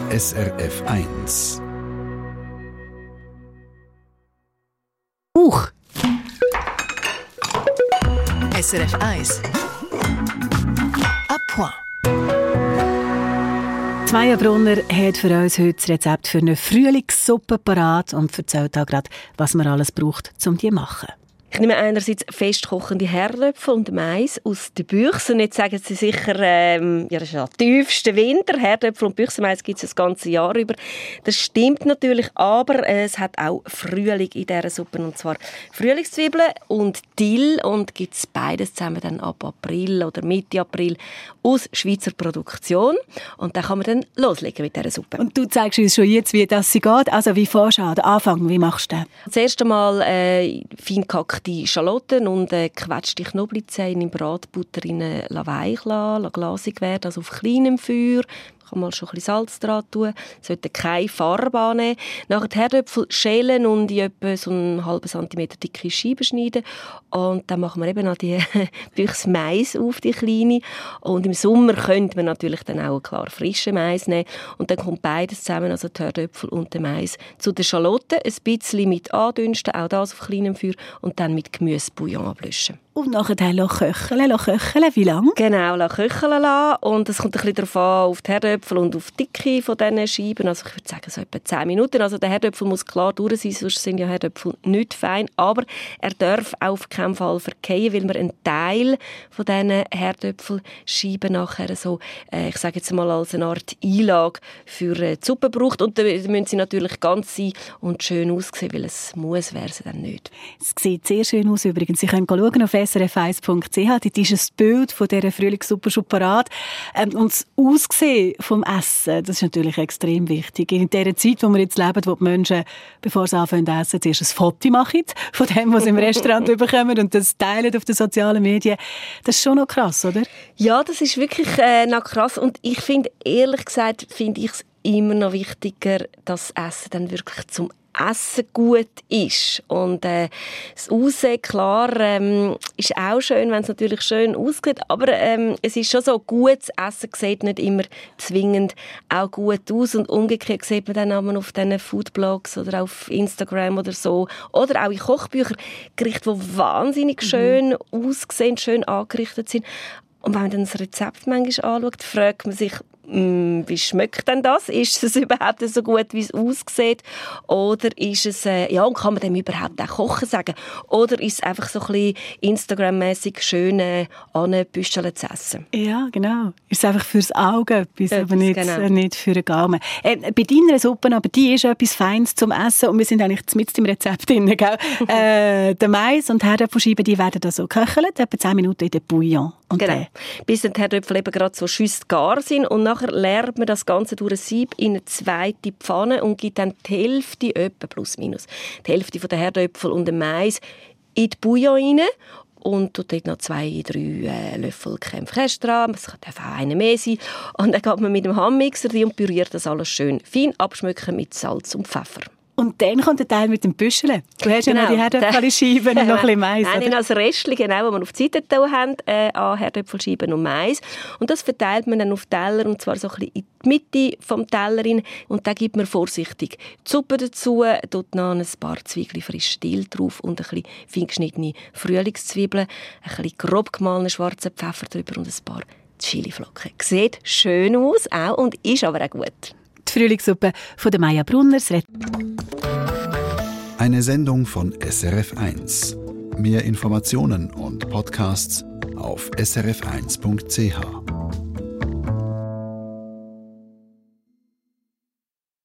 SRF 1. SRF 1. À point. Maja Brunner hat für uns heute das Rezept für eine Frühlingssuppe parat und erzählt auch gerade, was man alles braucht, um die zu machen. Ich nehme einerseits festkochende Herdöpfel und Mais aus den Büchsen. Jetzt sagen Sie sicher, das ist ja der tiefste Winter. Herdöpfel und Büchsenmais gibt es das ganze Jahr über. Das stimmt natürlich, aber es hat auch Frühling in dieser Suppe. Und zwar Frühlingszwiebeln und Dill. Und gibt es beides zusammen dann ab April oder Mitte April aus Schweizer Produktion. Und dann kann man dann loslegen mit dieser Suppe. Und du zeigst uns schon jetzt, wie das geht. Also wie fährst du an den Anfang? Wie machst du das? Das erste Mal fein gehackte Schalotten und gequetschte Knoblauchzehen in Bratbutter weich lassen, glasig werden, also auf kleinem Feuer. Man kann mal schon ein bisschen Salz dran tun. Es sollte keine Farbe annehmen. Nachher die Herdöpfel schälen und in etwa so einen halben Zentimeter dicke Scheiben schneiden. Und dann machen wir eben noch die Büchse Mais auf, die kleine. Und im Sommer könnte man natürlich dann auch klar frischen Mais nehmen. Und dann kommt beides zusammen, also die Herdöpfel und der Mais, zu den Schalotten. Ein bisschen mit andünsten, auch das auf kleinem Feuer. Und dann mit Gemüsebouillon ablöschen. Und nachher köcheln. Wie lange? Genau, köcheln lassen. Und es kommt ein bisschen darauf an, auf die Herdöpfel und auf die Dicke von diesen Scheiben. Also ich würde sagen, so etwa 10 Minuten. Also der Herdöpfel muss klar durch sein, sonst sind ja Herdöpfel nicht fein. Aber er darf auf keinen Fall verkehren, weil man einen Teil von diesen Herdöpfelscheiben nachher so, ich sage jetzt mal, als eine Art Einlage für die Suppe braucht. Und dann müssen sie natürlich ganz sein und schön aussehen, weil es muss wäre sie dann nicht. Es sieht sehr schön aus übrigens. Sie können schauen auf srf1.ch. Dort ist ein Bild von dieser Frühlingssuppe schon parat. Und das Aussehen vom Essen, das ist natürlich extrem wichtig. In dieser Zeit, wo wir jetzt leben, wo die Menschen, bevor sie anfangen zu essen, zuerst ein Foto machen von dem, was sie im Restaurant bekommen und das teilen auf den sozialen Medien. Das ist schon noch krass, oder? Ja, das ist wirklich noch krass. Und ich finde, ehrlich gesagt, finde ich es immer noch wichtiger, dass das Essen dann wirklich zum Essen gut ist. Und das Aussehen, klar, ist auch schön, wenn es natürlich schön aussieht, aber es ist schon so, gutes Essen sieht nicht immer zwingend auch gut aus und umgekehrt sieht man dann auch auf diesen Foodblogs oder auf Instagram oder so oder auch in Kochbüchern Gerichte, die wahnsinnig schön aussehen, schön angerichtet sind. Und wenn man dann das Rezept manchmal anschaut, fragt man sich, wie schmeckt denn das? Ist es überhaupt so gut, wie es aussieht? Oder ist es, und kann man dem überhaupt auch kochen sagen? Oder ist es einfach so ein bisschen Instagram-mässig schön angebüschelt zu essen? Ja, genau. Ist es einfach fürs Auge etwas, aber nicht für den Gaumen. Bei deiner Suppe, aber die ist etwas Feines zum Essen und wir sind eigentlich mitten im Rezept drin, gell? Der Mais und die Herdöpfelscheiben, die werden da so geköchelt, etwa 10 Minuten in den Bouillon. Und genau. Bis die Herdöpfel eben gerade so schüss gar sind und nachher leert man das Ganze durch ein Sieb in eine zweite Pfanne und gibt dann die Hälfte, etwa plus minus, die Hälfte von der Herdöpfel und dem Mais in die Bouillon rein und tut dort noch 2-3 Löffel Crème fraîche dran. Es darf auch eine mehr sein. Und dann geht man mit dem Handmixer rein und püriert das alles schön fein abschmecken mit Salz und Pfeffer. Und dann kommt der Teil mit dem Büscheln. Du hast ja noch die Herdöpfelscheiben und noch ein bisschen Mais. Nein, als Restchen, genau, das wir auf die Seite getan haben, an Herdöpfelscheiben und Mais. Und das verteilt man dann auf Teller, und zwar so ein bisschen in die Mitte vom Teller rein. Und dann gibt man vorsichtig die Suppe dazu, tut noch ein paar Zwiebeln frisch Dill drauf und ein bisschen fein geschnittene Frühlingszwiebeln, ein bisschen grob gemahlenen schwarzen Pfeffer drüber und ein paar Chiliflocken. Sieht schön aus auch und ist aber auch gut. Die Frühlingssuppe von der Maja Brunner. Eine Sendung von SRF 1. Mehr Informationen und Podcasts auf srf1.ch.